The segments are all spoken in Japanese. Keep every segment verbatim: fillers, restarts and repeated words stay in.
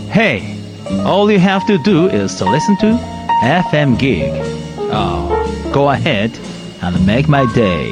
Hey, all you have to do is to listen to エフエム Gig. Oh, go ahead and make my day.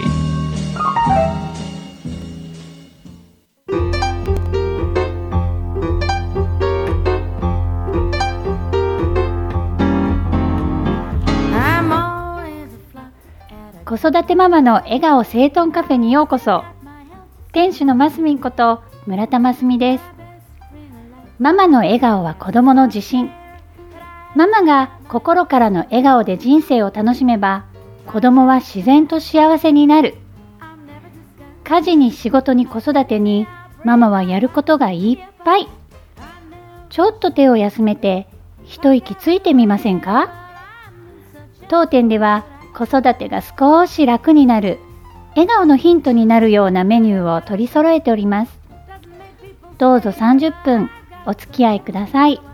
子育てママの笑顔整頓カフェにようこそ。店主のますみんこと村田ますみです。ママの笑顔は子供の自信。ママが心からの笑顔で人生を楽しめば、子供は自然と幸せになる。家事に仕事に子育てに、ママはやることがいっぱい。ちょっと手を休めて一息ついてみませんか？当店では子育てが少し楽になる、笑顔のヒントになるようなメニューを取り揃えております。どうぞさんじゅっぷんお付き合いください。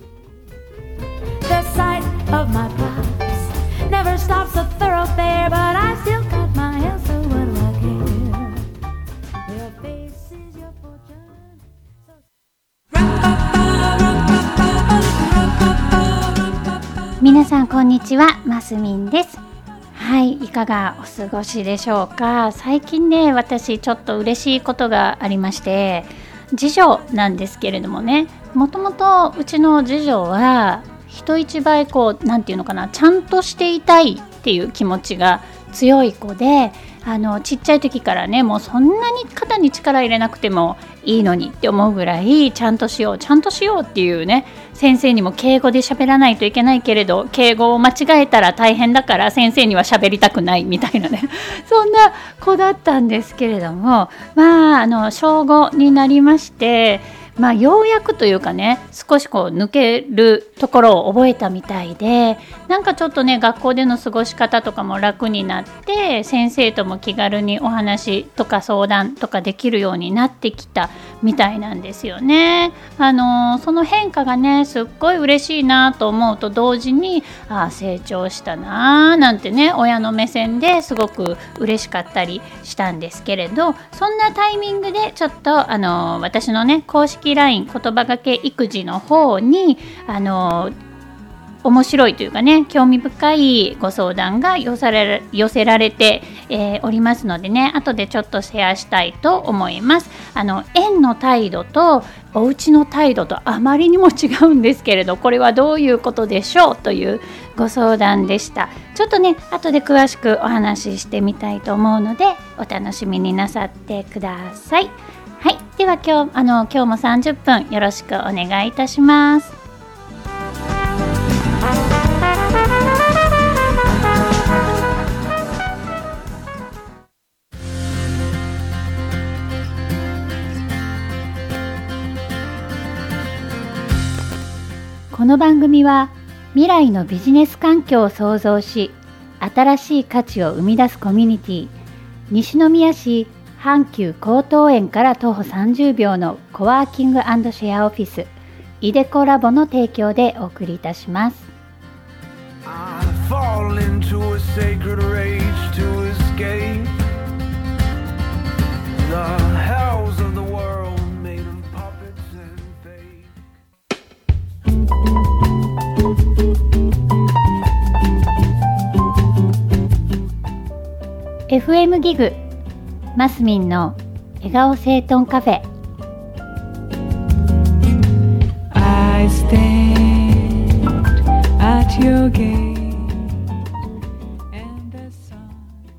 皆さんこんにちは、ますみんです。はい、いかがお過ごしでしょうか。最近ね、私ちょっと嬉しいことがありまして、次女なんですけれどもね、もともとうちの次女は人一倍こう、なんていうのかな、ちゃんとしていたいっていう気持ちが強い子で、あのちっちゃい時からね、もうそんなに肩に力入れなくてもいいのにって思うぐらい、ちゃんとしようちゃんとしようっていうね、先生にも敬語で喋らないといけないけれど、敬語を間違えたら大変だから先生には喋りたくないみたいなねそんな子だったんですけれども、まああの小ごになりまして、まあ、ようやくというかね、少しこう抜けるところを覚えたみたいで、なんかちょっとね、学校での過ごし方とかも楽になって、先生とも気軽にお話とか相談とかできるようになってきたみたいなんですよね。あのその変化がね、すっごい嬉しいなと思うと同時に、ああ成長したななんてね、親の目線ですごく嬉しかったりしたんですけれど、そんなタイミングでちょっとあの私のね、公式ライン言葉がけ育児の方にあの面白いというかね、興味深いご相談が寄せられ、寄せられて、えー、おりますのでね、後でちょっとシェアしたいと思います。あの園の態度とお家の態度とあまりにも違うんですけれど、これはどういうことでしょうというご相談でした。ちょっとね、後で詳しくお話ししてみたいと思うので、お楽しみになさってください。はい、では今日、あの今日もさんじゅっぷんよろしくお願いいたします。この番組は未来のビジネス環境を創造し、新しい価値を生み出すコミュニティ、西宮市阪急江東園から徒歩さんじゅうびょうのコワーキング&シェアオフィスイデコラボの提供でお送りいたします。エフエム ギグマスミンの笑顔整頓カフェ。 I stand at your gate and a song。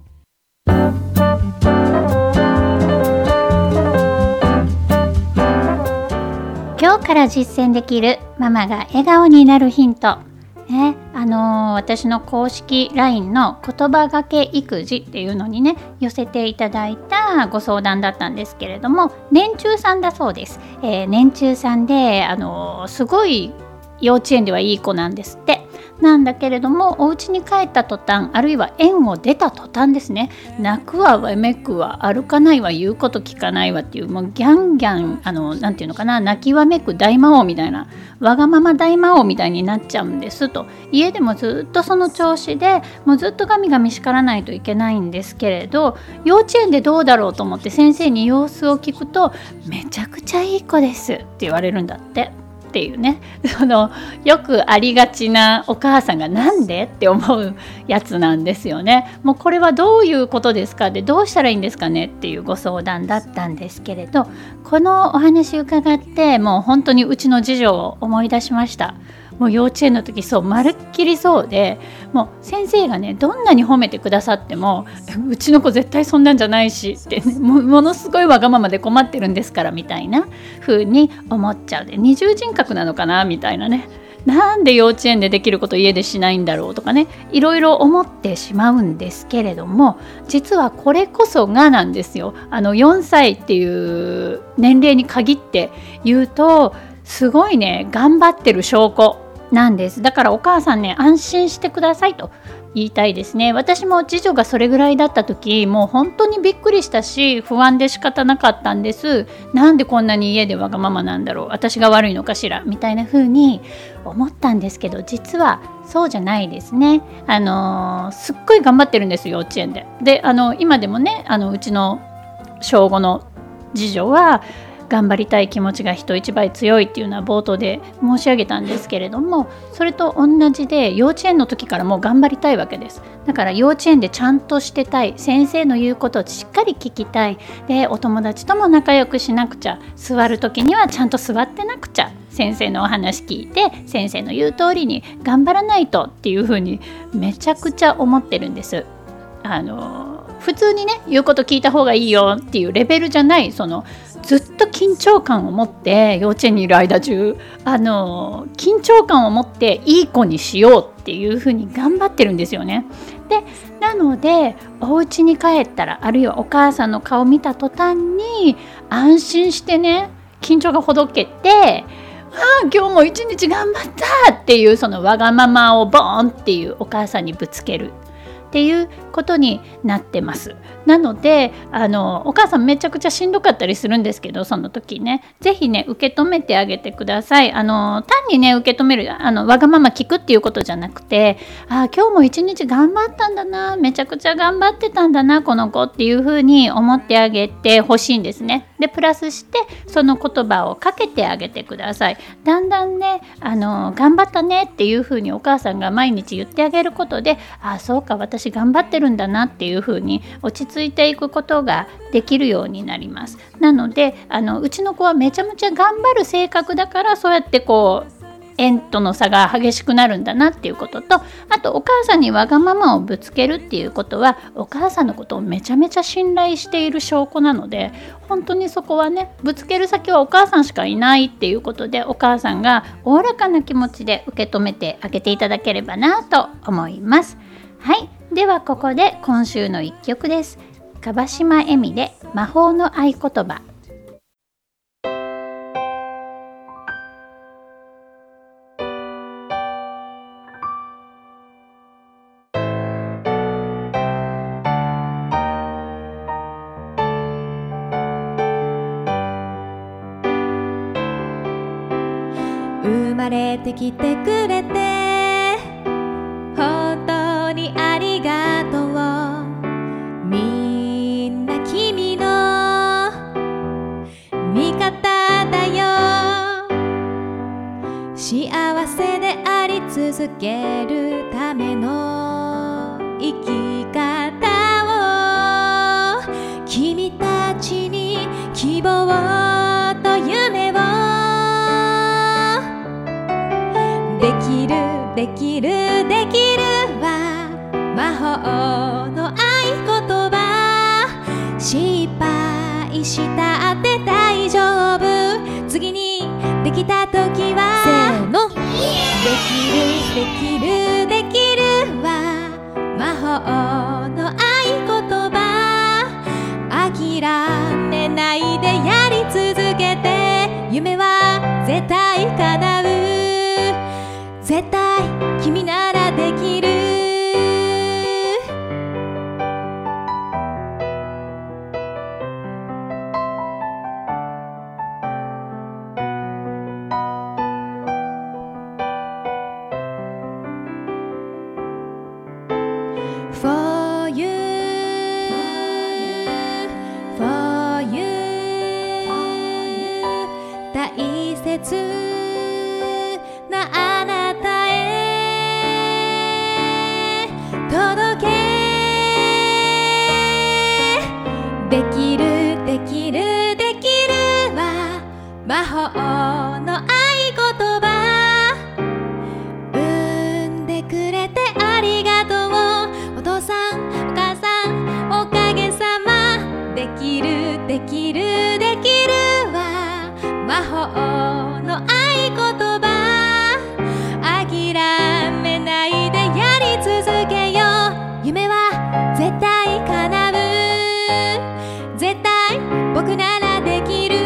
今日から実践できるママが笑顔になるヒントね、あのー、私の公式 ライン の言葉がけ育児っていうのにね、寄せていただいたご相談だったんですけれども、年中さんだそうです。えー、年中さんで、あのー、すごい幼稚園ではいい子なんですって。なんだけれども、お家に帰った途端、あるいは園を出た途端ですね、泣くわわめくわ歩かないわ言うこと聞かないわっていう、もうギャンギャン、あのなんていうのかな、泣きわめく大魔王みたいな、わがまま大魔王みたいになっちゃうんですと。家でもずっとその調子で、もうずっとガミガミ叱らないといけないんですけれど、幼稚園でどうだろうと思って先生に様子を聞くと、めちゃくちゃいい子ですって言われるんだって。 っていうね、そのよくありがちなお母さんがなんでって思うやつなんですよね。もうこれはどういうことですかで、どうしたらいいんですかねっていうご相談だったんですけれど、このお話伺ってもう本当にうちの次女を思い出しました。もう幼稚園の時そうまるっきりそうで、もう先生がねどんなに褒めてくださってもうちの子絶対そんなんじゃないしって、ね、も, ものすごいわがままで困ってるんですからみたいな風に思っちゃうで、二重人格なのかなみたいなね、なんで幼稚園でできること家でしないんだろうとかね、いろいろ思ってしまうんですけれども、実はこれこそがなんですよ。あのよんさいっていう年齢に限って言うとすごいね頑張ってる証拠なんです。だからお母さんね安心してくださいと言いたいですね。私も次女がそれぐらいだった時もう本当にびっくりしたし不安で仕方なかったんです。なんでこんなに家でわがままなんだろう、私が悪いのかしらみたいな風に思ったんですけど、実はそうじゃないですね。あのー、すっごい頑張ってるんです幼稚園で。であの今でもねあのうちの小ごの次女は頑張りたい気持ちが人一倍強いっていうのは冒頭で申し上げたんですけれども、それと同じで幼稚園の時からもう頑張りたいわけです。だから幼稚園でちゃんとしてたい、先生の言うことをしっかり聞きたい、でお友達とも仲良くしなくちゃ、座る時にはちゃんと座ってなくちゃ、先生のお話聞いて先生の言う通りに頑張らないとっていうふうにめちゃくちゃ思ってるんです。あの普通にね言うこと聞いた方がいいよっていうレベルじゃない、そのずっと緊張感を持って幼稚園にいる間中あの緊張感を持っていい子にしようっていうふうに頑張ってるんですよね。でなのでお家に帰ったら、あるいはお母さんの顔見た途端に安心してね緊張がほどけて、ああ今日も一日頑張ったっていうそのわがままをボーンっていうお母さんにぶつけるっていうことになってます。なのであのお母さんめちゃくちゃしんどかったりするんですけど、その時ねぜひね受け止めてあげてください。あの単にね受け止める、あのわがまま聞くっていうことじゃなくて、あ今日も一日頑張ったんだな、めちゃくちゃ頑張ってたんだなこの子っていうふうに思ってあげてほしいんですね。でプラスしてその言葉をかけてあげてください。だんだんねあの頑張ったねっていうふうにお母さんが毎日言ってあげることで、あそうか私頑張ってるんだなっていうふうに落ち着いていくことができるようになります。なのであのうちの子はめちゃめちゃ頑張る性格だから、そうやってこう縁との差が激しくなるんだなっていうことと、あとお母さんにわがままをぶつけるっていうことはお母さんのことをめちゃめちゃ信頼している証拠なので、本当にそこはねぶつける先はお母さんしかいないっていうことで、お母さんがおおらかな気持ちで受け止めてあげていただければなと思います。はい、ではここで今週の一曲です。樺島恵美で魔法の合言葉。 生まれてきてくれて本当にありがとう、みんな君の味方だよ、幸せであり続けるための生き方を、君たちに希望と夢を、できるできるできるは魔法の合言葉、失敗したって大丈夫、次にできた時はせーの、できるできるできるは魔法の合言葉、諦めないでやり続けて夢は絶対叶う、絶対君ならできる。For you, for you 大切の合言葉、産んでくれてありがとう、お父さんお母さんおかげさま、できるできるできるは魔法の合言葉、諦めないでやり続けよう、夢は絶対叶う、絶対僕ならできる。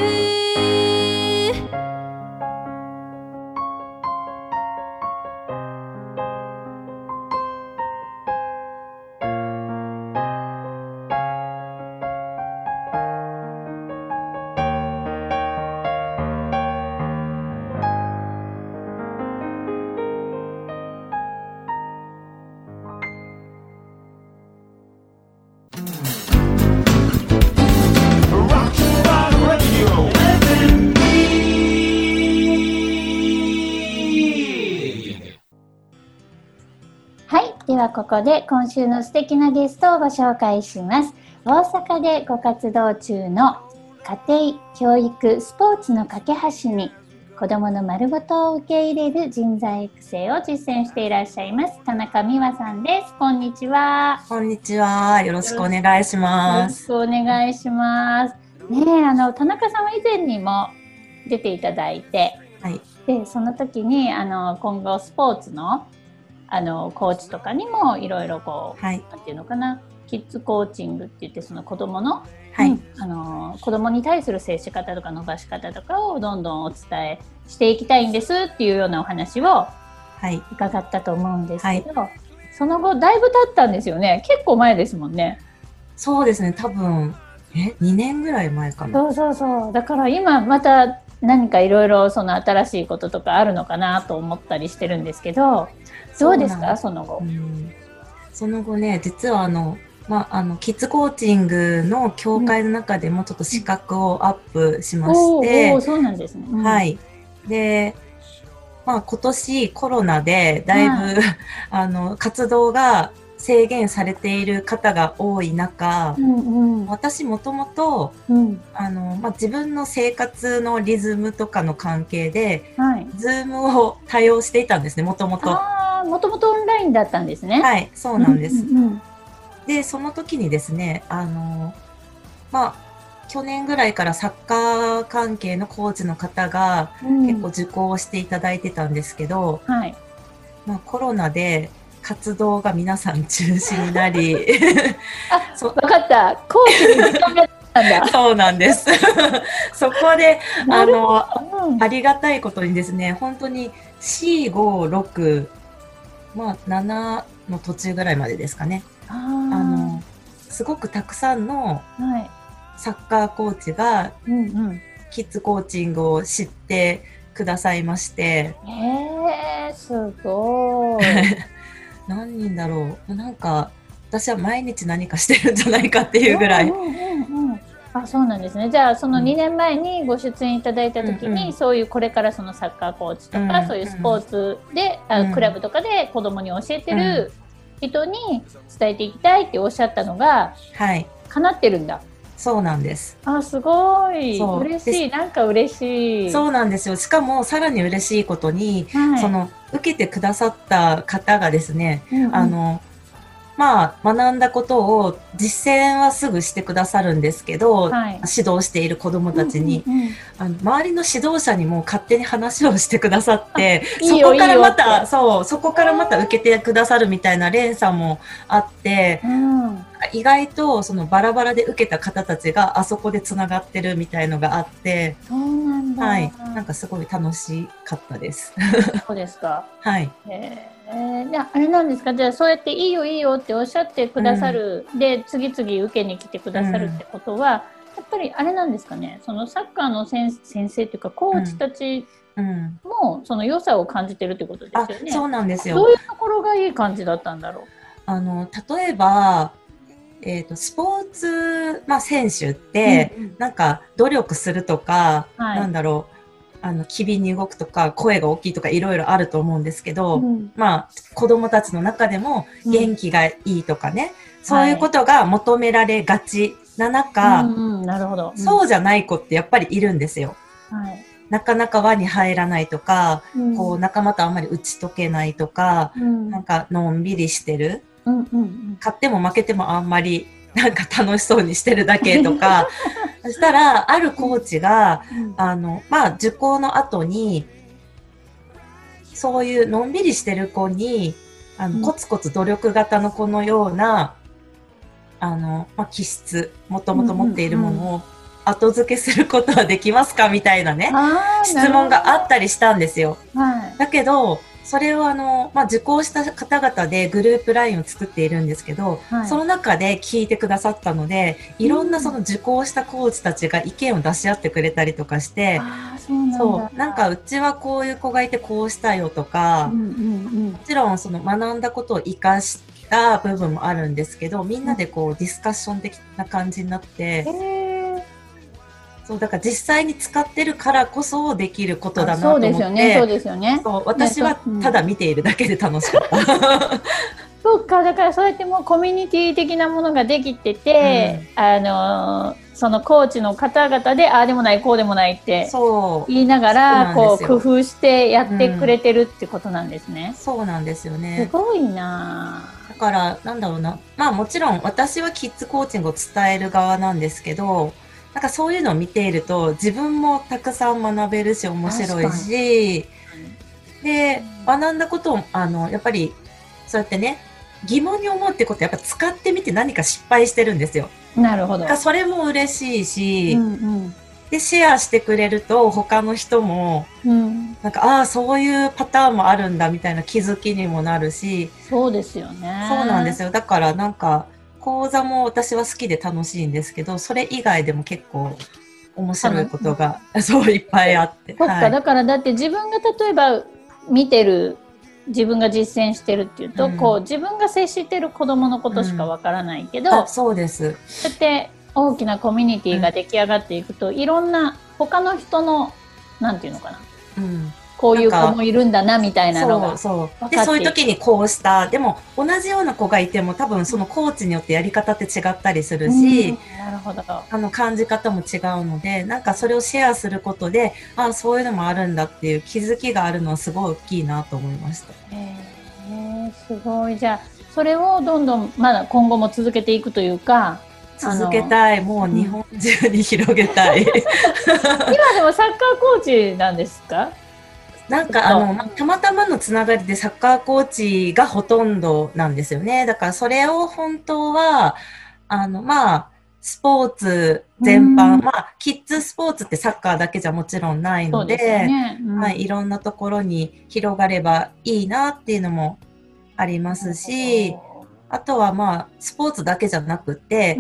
ではここで今週の素敵なゲストをご紹介します。大阪でご活動中の家庭教育スポーツの架け橋に子どもの丸ごとを受け入れる人材育成を実践していらっしゃいます田中美和さんです。こんにちは。 こんにちは。よろしくお願いします。 よろしくお願いします。ねえ、あの田中さんは以前にも出ていただいて、 はい、 でその時にあの今後スポーツのあのコーチとかにもいろいろこう、はい、なんていうのかな、キッズコーチングって言ってその子供の、はい、うん、あの子供に対する接し方とか伸ばし方とかをどんどんお伝えしていきたいんですっていうようなお話を伺ったと思うんですけど、はい、その後だいぶ経ったんですよね。結構前ですもんね。 そうですね、多分えにねんぐらい前かな。 そうそうそう、だから今また何かいろいろその新しいこととかあるのかなと思ったりしてるんですけど、どうですかその後。うん、 その後ね、実はあの、まあ、あのキッズコーチングの協会の中でもちょっと資格をアップしまして、 うん、おーおー、そうなんですね。うん、 はい。で、まあ、今年コロナでだいぶ、はい、あの活動が制限されている方が多い中、うんうん、私もともと自分の生活のリズムとかの関係で、はい、Zoom を多用していたんですね、もともと。 もともとオンラインだったんですね。 はい、そうなんです。うんうんうん、で、その時にですね、あの、まあ、去年ぐらいからサッカー関係のコーチの方が結構受講していただいてたんですけど、うん、はい、まあ、コロナで活動が皆さん中止になりあ、そう、分かった、コーチに時間があったんだそうなんですそこであの、うん、ありがたいことにですね、本当によん、ご、ろく、まあ、ななの途中ぐらいまでですかね、あのすごくたくさんのサッカーコーチがキッズコーチングを知ってくださいまして、 うんうん、へー、すごい何人だろう、なんか私は毎日何かしてるんじゃないかっていうぐらい、うんうんうんうん、 あ、そうなんですね。じゃあそのにねんまえにご出演いただいた時に、うんうん、そういうこれからそのサッカーコーチとか、うんうん、そういうスポーツで、うん、クラブとかで子供に教えてる人に伝えていきたいっておっしゃったのが、はい、叶ってるんだ。 そうなんです。 あ、すごい嬉しい。なんか嬉しい。 そうなんですよ。しかもさらに嬉しいことに、はい、その受けてくださった方がですね、うんうん、あのまあ、学んだことを実践はすぐしてくださるんですけど、はい、指導している子どもたちに、うんうんうん、あの周りの指導者にも勝手に話をしてくださってそこからまたそうそこからまた受けてくださるみたいな連鎖もあって、うん、意外とそのバラバラで受けた方たちがあそこでつながってるみたいのがあって、 そうなんだ、 はい、なんかすごい楽しかったです。 そうですか。 はい。 へーえー、じゃあ、あれなんですか、じゃあそうやっていいよいいよっておっしゃってくださる、うん、で次々受けに来てくださるってことは、うん、やっぱりあれなんですかね、そのサッカーの先生というかコーチたちもその良さを感じてるってことですよね。 あ、そうなんですよ。 どういうところがいい感じだったんだろう。 あの例えば、えーと、スポーツ、まあ、選手って、うんうん、なんか努力するとか、はい、なんだろう、あの機敏に動くとか声が大きいとかいろいろあると思うんですけど、うん、まあ子供たちの中でも元気がいいとかね、うん、そういうことが求められがちな中、 はい、うんうん、なるほど、うん、 そうじゃない子ってやっぱりいるんですよ。はい、 なかなか輪に入らないとか、 うん、 こう仲間とあんまり打ち解けないとか、うん、なんかのんびりしてる、うんうんうん、勝っても負けてもあんまりなんか楽しそうにしてるだけとかそしたらあるコーチが、うん、あのまあ受講の後にそういうのんびりしてる子にあの、うん、コツコツ努力型の子のようなあの、まあ、気質もともと持っているものを後付けすることはできますかみたいなね質問があったりしたんですよ、はい、だけどそれをあの、まあ、受講した方々でグループラインを作っているんですけど、はい、その中で聞いてくださったのでいろんなその受講したコーチたちが意見を出し合ってくれたりとかして、あ、そうなんだ。そう、なんかうちはこういう子がいてこうしたよとか、うんうんうん、もちろんその学んだことを生かした部分もあるんですけどみんなでこうディスカッション的な感じになって、そうだから実際に使ってるからこそできることだなと思って、そうですよね、そうですよね。そう、私はただ見ているだけで楽しかった。 そうか、だからそうやってもうコミュニティ的なものができてて、うん、あのそのコーチの方々でああでもないこうでもないって言いながらこう工夫してやってくれてるってことなんですね。 うん、そうなんですよね。 すごいな。 だからなんだろうな、まあもちろん私はキッズコーチングを伝える側なんですけど。なんかそういうのを見ていると自分もたくさん学べるし面白いし、で学んだことをあのやっぱりそうやってね疑問に思うってことはやっぱ使ってみて何か失敗してるんですよ。 なるほど。 それも嬉しいし、うんうん、でシェアしてくれると他の人も、うん、なんかああそういうパターンもあるんだみたいな気づきにもなるし。 そうですよね。 そうなんですよ。だからなんか講座も私は好きで楽しいんですけどそれ以外でも結構面白いことがそういっぱいあって、 そっか、はい、だからだって自分が例えば見てる自分が実践してるっていうと、うん、こう自分が接してる子どものことしかわからないけど、うん、 あ、そうです。 そうやって大きなコミュニティが出来上がっていくと、うん、いろんな他の人のなんていうのかな、うん、こういう子もいるんだなみたいなのがそうそうでそういう時にこうしたでも同じような子がいても多分そのコーチによってやり方って違ったりするし、うん、 なるほど。 あの感じ方も違うのでなんかそれをシェアすることであそういうのもあるんだっていう気づきがあるのはすごい大きいなと思いました。 へー、すごい。じゃあそれをどんどんまだ今後も続けていくというか続けたい。もう日本中に広げたい、うん、今でもサッカーコーチなんですか？ なんかあのたまたまのつながりでサッカーコーチがほとんどなんですよね。だからそれを本当はあのまあスポーツ全般、まあキッズスポーツってサッカーだけじゃもちろんないので、ね、うん、はい、いろんなところに広がればいいなっていうのもありますし、あとはまあスポーツだけじゃなくて、うん、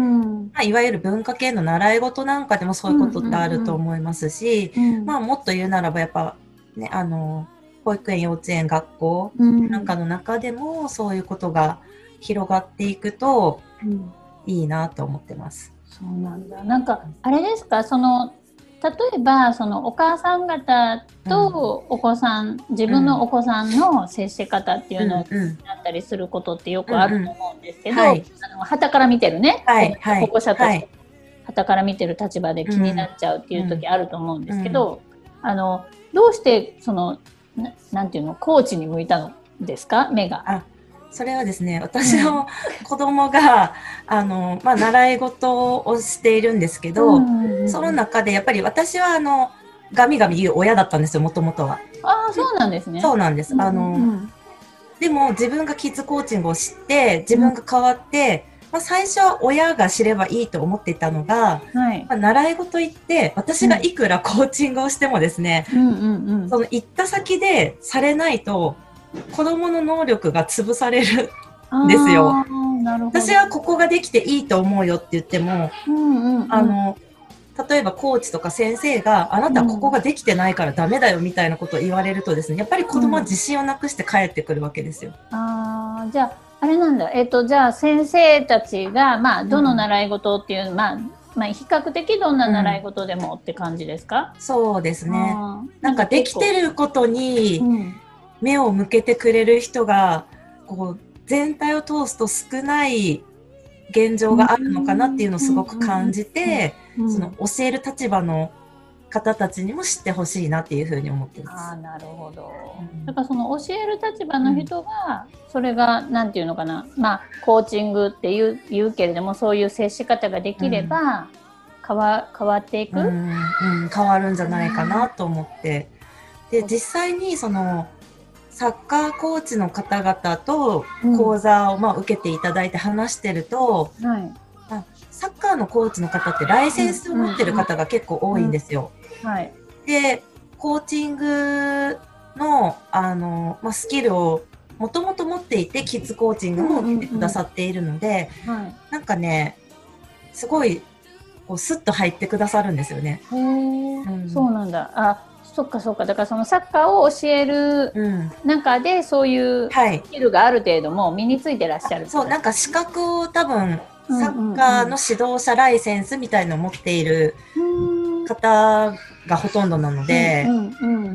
まあ、いわゆる文化系の習い事なんかでもそういうことってあると思いますし、うんうんうん、まあもっと言うならばやっぱね、あの保育園、幼稚園、学校なんかの中でもそういうことが広がっていくといいなと思ってます。 うん、そうなんだ。なんかあれですか、その例えばそのお母さん方とお子さん、うん、自分のお子さんの接し方っていうのをなったりすることってよくあると思うんですけど、うんうん、はい、あの旗から見てるね、はいはい、保護者として旗から見てる立場で気になっちゃうっていう時あると思うんですけど、うん、あのどうしてその な, なんていうのコーチに向いたのですか、目が。 あ、それはですね、私の子供があの、まあ、習い事をしているんですけど、うんうんうん、その中でやっぱり私はあのガミガミ言う親だったんですよ、もともとは。 ああ、そうなんですね。 そうなんです。あの、うんうん、でも自分がキッズコーチングを知って自分が変わって、うん、まあ、最初は親が知ればいいと思っていたのが、はい、まあ、習い事行って私がいくらコーチングをしてもですね、うんうんうん、その行った先でされないと子どもの能力が潰されるんですよ。なるほど。私はここができていいと思うよって言っても、うんうんうん、あの例えばコーチとか先生があなたはここができてないからダメだよみたいなことを言われるとですね、やっぱり子どもは自信をなくして帰ってくるわけですよ。 うん、あ、じゃああれなんだ、えっと、じゃあ先生たちが、まあ、どの習い事っていう、うん、まあまあ、比較的どんな習い事でもって感じですか？ うん、そうですね。なんかできてることに目を向けてくれる人がこう全体を通すと少ない現状があるのかなっていうのをすごく感じて、その教える立場の方たちにも知ってほしいなっていうふうに思ってます。 あ、なるほど。だからその教える立場の人が、それがなんていうのかな、まあコーチングって言う、言うけれども、そういう接し方ができれば変わ、変わっていく、 うんうん、変わるんじゃないかなと思って、で実際にそのサッカーコーチの方々と講座をまあ受けていただいて話してると、うん、はい、サッカーのコーチの方ってライセンスを持ってる方が結構多いんですよ。はい、でコーチングの、あの、まあ、スキルをもともと持っていてキッズコーチングも受けてくださっているので、うんうんうん、なんかねすごいこうスッと入ってくださるんですよね。 へー、うん、そうなんだ。あ、そっかそっか。だからそのサッカーを教える中でそういうスキルがある程度も身についてらっしゃる、はい、 そう、なんか資格を多分サッカーの指導者ライセンスみたいのを持っている方がほとんどなので、うんうんうんうん、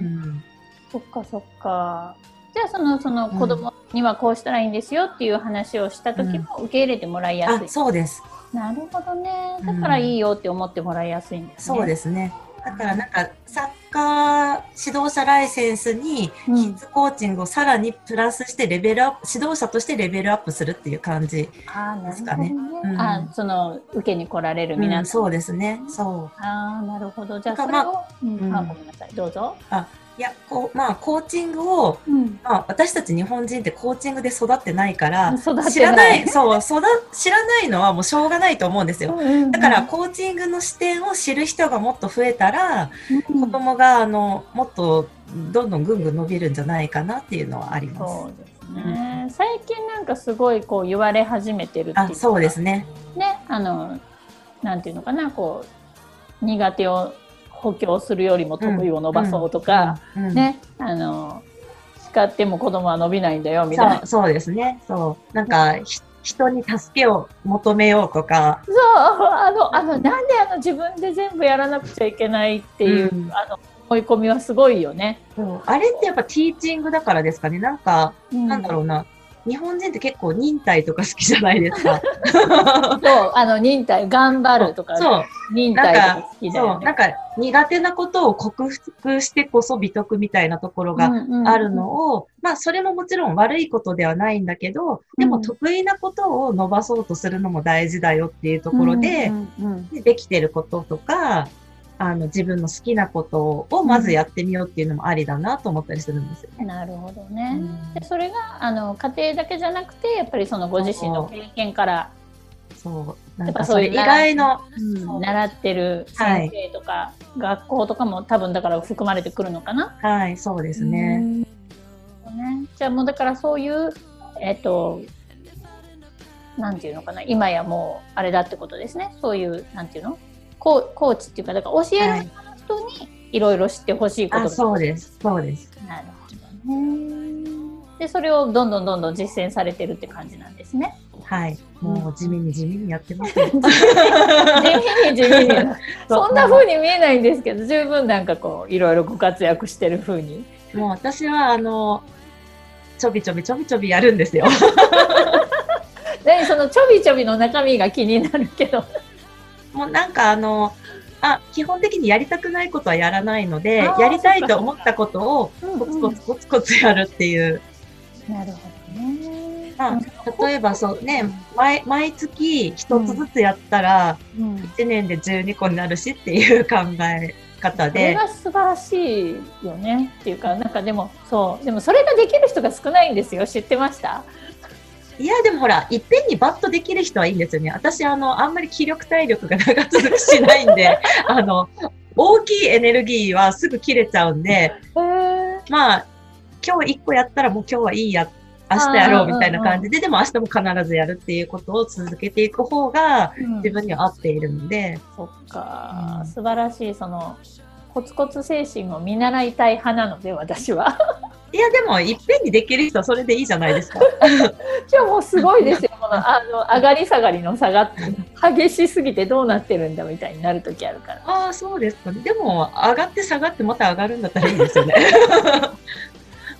そっかそっか。じゃあそのその子供にはこうしたらいいんですよっていう話をした時も受け入れてもらいやすい、うん、 あ、そうです。 なるほどね。だからいいよって思ってもらいやすいんですね。 そうですね。だからなんかサッカー指導者ライセンスにキッズコーチングをさらにプラスしてレベルアップ、指導者としてレベルアップするっていう感じですかね。 あ、ね、うん、あ、その受けに来られる皆さん、うん、 そうですね。そう。 あ、なるほど。じゃあそれを、まあうん、あ、ごめんなさい、どうぞ。 あ、いや、こう、まあ、コーチングを、うん、まあ、私たち日本人ってコーチングで育ってないから、知らない、そう、育、知らないのはもうしょうがないと思うんですよ。うんうんうん、だから、コーチングの視点を知る人がもっと増えたら、うん、子供が、あの、もっと、どんどんぐんぐん伸びるんじゃないかなっていうのはあります。 そうですね。うん、最近なんかすごいこう言われ始めてるっていうか。 あ、そうですね。 ね、あの、なんていうのかな、こう、苦手を、補強するよりも得意を伸ばそうとか、うんうんうん、ね、あの叱っても子供は伸びないんだよみたいな。 そう、そうですね。そう、なんか、うん、人に助けを求めようとか。 そう、あのあのなんであの自分で全部やらなくちゃいけないっていう、うん、あの思い込みはすごいよね。 そう、あれってやっぱティーチングだからですかね。なんか、うん、なんだろうな。日本人って結構忍耐とか好きじゃないですか。 そう、あの忍耐、頑張るとか、そう忍耐とか好きだよね。そう、 なんか苦手なことを克服してこそ美徳みたいなところがあるのを、うんうんうん、まあそれももちろん悪いことではないんだけど、でも得意なことを伸ばそうとするのも大事だよっていうところで、うんうんうん、で、できてることとか、あの自分の好きなことをまずやってみようっていうのもありだなと思ったりするんですよね。 なるほどね。うん、でそれがあの家庭だけじゃなくてやっぱりそのご自身の経験からそうなんかそれ以外の、 うん、習ってる先生とか、はい、学校とかも多分だから含まれてくるのかな。 はい、そうですね。うん、 ね、じゃあもうだからそういうえっとなんていうのかな、今やもうあれだってことですね。そういうなんていうの。コー、コーチっていうか、だから教える人にいろいろ知ってほしいことが、はい、 そうです、そうです。 なるほどね。で、それをどんどんどんどん実践されてるって感じなんですね。 はい。もう地味に地味にやってます、ね。 地味に地味に。そんな風に見えないんですけど、十分なんかこう、いろいろご活躍してる風に。 もう私は、あの、ちょびちょびちょびちょびやるんですよ。 何そのちょびちょびの中身が気になるけど。 もうなんかあの、あ、基本的にやりたくないことはやらないので、やりたいと思ったことをコツコツコツコツやるっていう。 うんうん、なるほどね。 まあ、例えばそうね、毎、毎月一つずつやったら、いちねんでじゅうにこになるしっていう考え方で。それが素晴らしいよねっていうか、なんかでも、そう、でもそれができる人が少ないんですよ。知ってました？ いや、でもほら、いっぺんにバッとできる人はいいんですよね。私、あの、あんまり気力体力が長続きしないんで、あの、大きいエネルギーはすぐ切れちゃうんで、まあ、今日いっこやったらもう今日はいいや、明日やろうみたいな感じで、うんうん、でも明日も必ずやるっていうことを続けていく方が、自分には合っているので。 うん、そっか、うん、素晴らしい、その、コツコツ精神を見習いたい派なので、私は。 いや、でも、いっぺんにできる人はそれでいいじゃないですか。 今日もすごいですよ。この、あの、上がり下がりの差が激しすぎてどうなってるんだみたいになるときあるから。 ああ、そうですかね。でも、上がって下がってまた上がるんだったらいいですよね。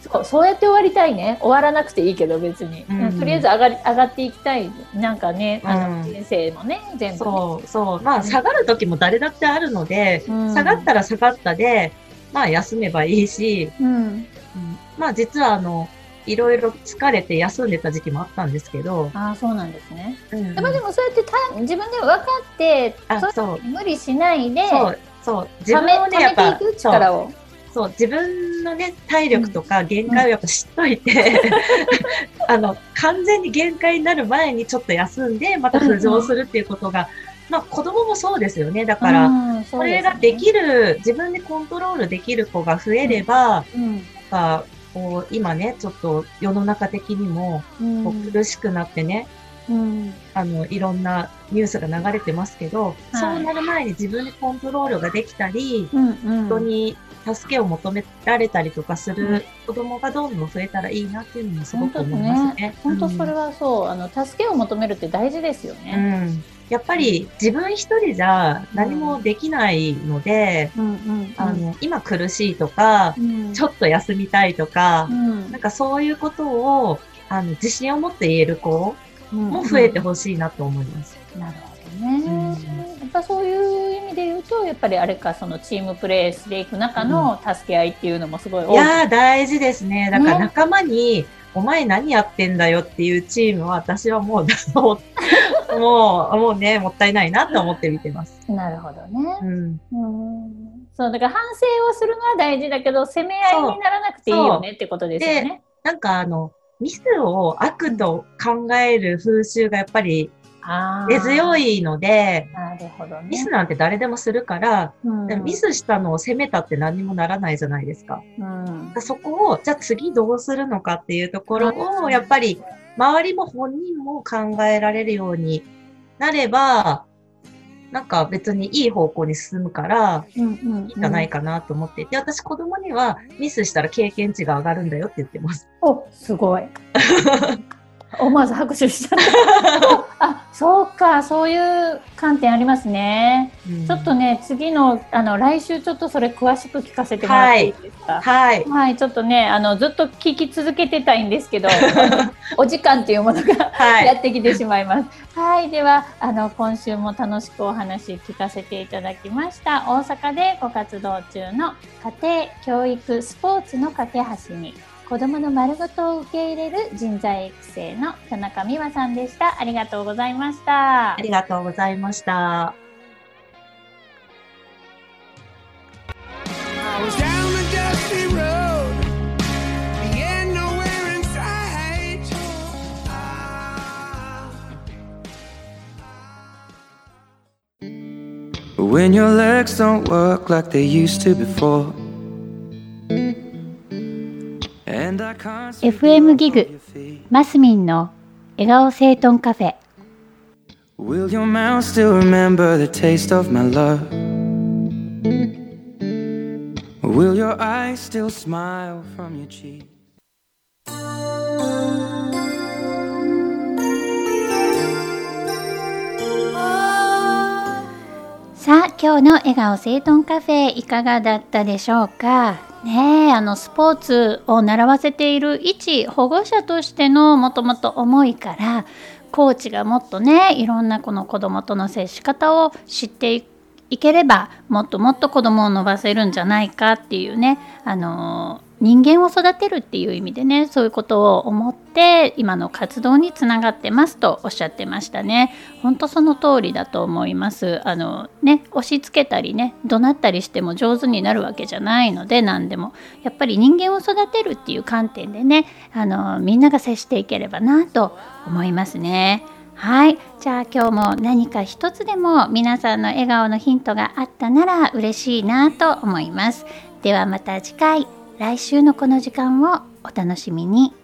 そう、そうやって終わりたいね。終わらなくていいけど別に、うん、とりあえず上がり上がっていきたい。なんかね、あの、うん、人生もね全部ね。 そうそうまあ下がる時も誰だってあるので、うん、下がったら下がったでまあ休めばいいし、うんうん、まあ実はあのいろいろ疲れて休んでた時期もあったんですけど。 ああそうなんですね。うんうん、でもでもそうやってた自分で分かってそう無理しないでそうそう自分をねやっぱそうそう自分のね体力とか限界をやっぱ知っといて、うん、あの完全に限界になる前にちょっと休んでまた浮上するっていうことが、うん、まあ子供もそうですよね。だから、うんそれができる自分でコントロールできる子が増えれば、うんうんまあこう今ねちょっと世の中的にもこう苦しくなってね、うん、あのいろんなニュースが流れてますけど、はい、そうなる前に自分でコントロールができたり、うんうん、人に助けを求められたりとかする子供がどんどん増えたらいいなっていうのもすごく思いますね。 本当、ね、それはそう、うん、あの助けを求めるって大事ですよね。 うんやっぱり自分一人じゃ何もできないので、うんうんうん、あの今苦しいとか、うん、ちょっと休みたいとか、うん、なんかそういうことをあの自信を持って言える子も増えてほしいなと思います。 うんうん、なるほどね、うん。やっぱそういう意味で言うとやっぱりあれかそのチームプレーしていく中の助け合いっていうのもすごい多い。 いやー大事ですね。だから仲間に、ねお前何やってんだよっていうチームは私はもうもうもうねもったいないなと思って見てます。 なるほどね。うん、うんそうだから反省をするのは大事だけど責め合いにならなくていいよねってことですよね。 でなんかあのミスを悪と考える風習がやっぱり根強いので、 なるほどね、 ミスなんて誰でもするから、うん、ミスしたのを責めたって何にもならないじゃないですか。うん、そこをじゃあ次どうするのかっていうところをやっぱり周りも本人も考えられるようになればなんか別にいい方向に進むからいいんじゃないかなと思っていて、私子供にはミスしたら経験値が上がるんだよって言ってます。 お、すごい。思わず拍手しちゃったあ、そうか、そういう観点ありますね、うん、ちょっとね次のあの来週ちょっとそれ詳しく聞かせてもらっていいですか。 はい、 はい、ちょっとねあのずっと聞き続けてたいんですけどお時間というものが、はい、やってきてしまいます。はい、ではあの今週も楽しくお話聞かせていただきました。大阪でご活動中の家庭教育スポーツの架け橋に子どもの丸ごとを受け入れる人材育成の田中美和さんでした。ありがとうございました。 ありがとうございました。 When your legs don't work like they used to before エフエム ギグマスミンの笑顔整頓カフェ。 Will your mouth still remember the taste of my love? Will your eyes still smile from your cheek? さあ今日の笑顔整頓カフェいかがだったでしょうかね。えあのスポーツを習わせている一保護者としてのもともと思いからコーチがもっとねいろんなこの子どもとの接し方を知っていいければもっともっと子どもを伸ばせるんじゃないかっていうねあの人間を育てるっていう意味でねそういうことを思って今の活動につながってますとおっしゃってましたね。本当その通りだと思います。あのね押し付けたりね怒鳴ったりしても上手になるわけじゃないので何でもやっぱり人間を育てるっていう観点でねあのみんなが接していければなと思いますね。はい、じゃあ今日も何か一つでも皆さんの笑顔のヒントがあったなら嬉しいなと思います。ではまた次回来週のこの時間をお楽しみに。